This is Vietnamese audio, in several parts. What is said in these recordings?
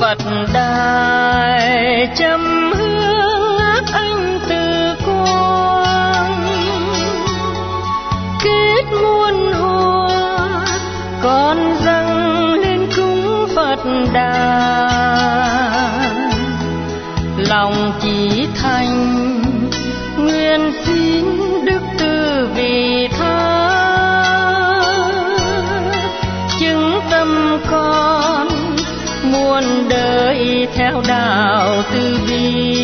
Phật đài châm hương ác anh từ quang, kết muôn hoa con dâng lên cúng Phật đài. Lòng chỉ thành nguyện xin đức từ vị tha, chứng tâm con muôn đời theo đạo từ bi.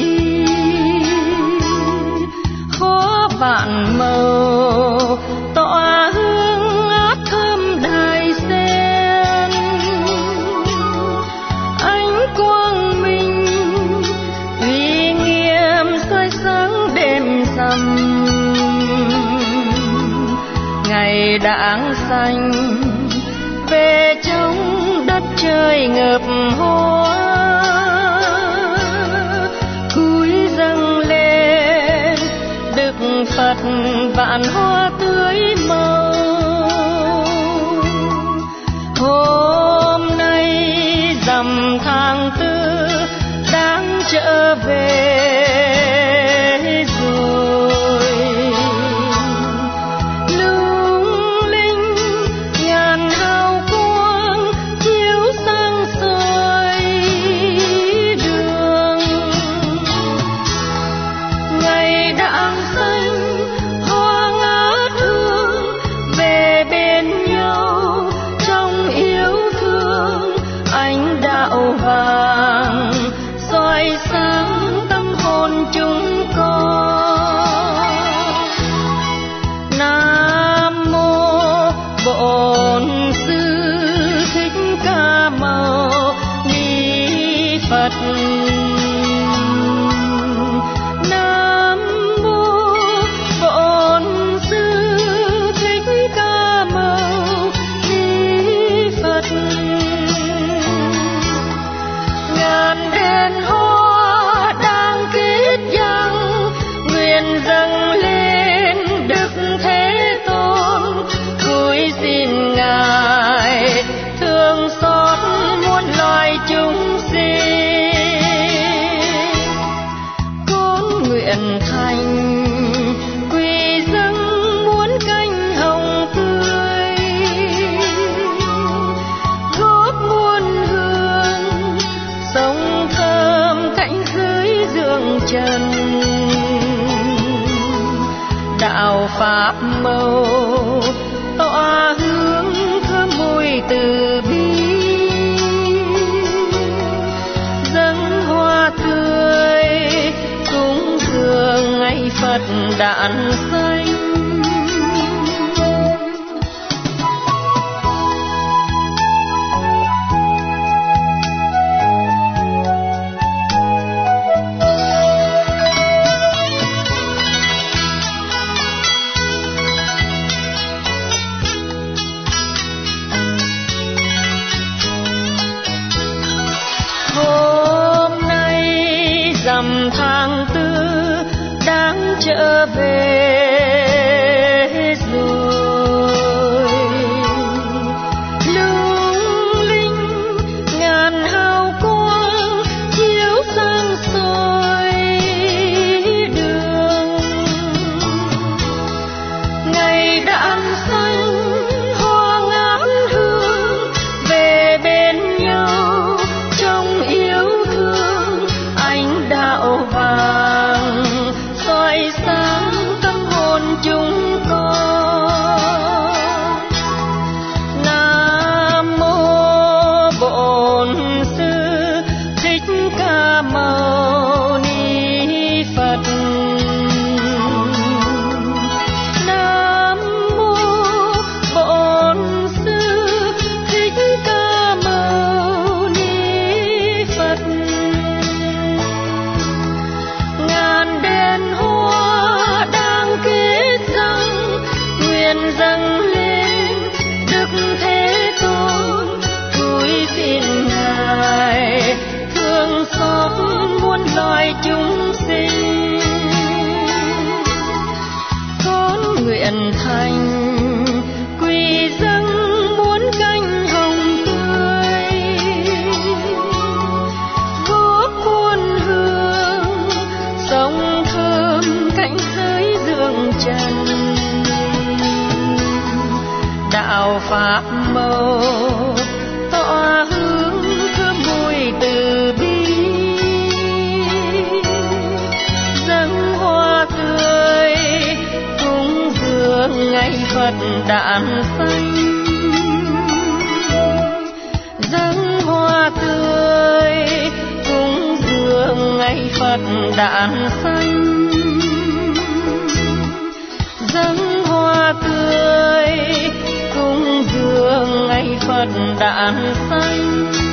Khó vạn màu tỏa hương át thơm đài sen, ánh quang minh uy nghiêm soi sáng đêm rằm. Ngày đãng xanh về trong đất trời ngập hoa, cúi dâng lên Đức Phật vạn hoa tươi màu. Hôm nay rằm tháng tư đang trở về rồi, lung linh ngàn hào quang chiếu sáng soi đường. Ngày đãng xanh hoa ngát hương về bên nhau trong yêu thương, ánh đạo vàng soi sáng tâm hồn chúng con. Nam mô Bổn Sư Thích Ca Mâu Ni Phật. Nam mô Bổn Sư Thích Ca Mâu Ni Phật. Ngàn đèn hoa đang kết giăng, nguyện dâng lên Đức Thế Tôn, cúi xin Ngài thương xót muôn loài chúng sinh. Con nguyện thành quy dâng muôn cánh hồng tươi, góp muôn hương sống thơm cạnh dưới giường trần. Đạo pháp màu tỏa hương thơm mùi từ bi, dâng hoa tươi cúng dường ngày Phật đản sanh. Hôm nay rằm tháng tư đang trở về rồi, lung linh ngàn hào quang chiếu sáng soi đường. Ngày đãng xanh hoa ngát hương về bên nhau trong yêu thương, ánh đạo vàng soi sáng tâm hồn chúng con. Nam mô Bổn Sư Thích Ca Mâu Ni Phật. Nam mô Bổn Sư Thích Ca Mâu Ni Phật. Ngàn đèn hoa đang kết răng, nguyện dâng lên Đức Thế Tôn, cúi xin Ngài thương xót muôn loài chúng sinh. Con nguyện thành quy dâng muôn cánh hồng tươi, đạo pháp màu, tỏa hương thơm mùi từ bi. Dâng hoa tươi cúng dường ngày Phật đản sanh. Dâng hoa tươi cúng dường ngày Phật đản sanh. Dâng hoa tươi cúng dường ngày Phật đản sanh.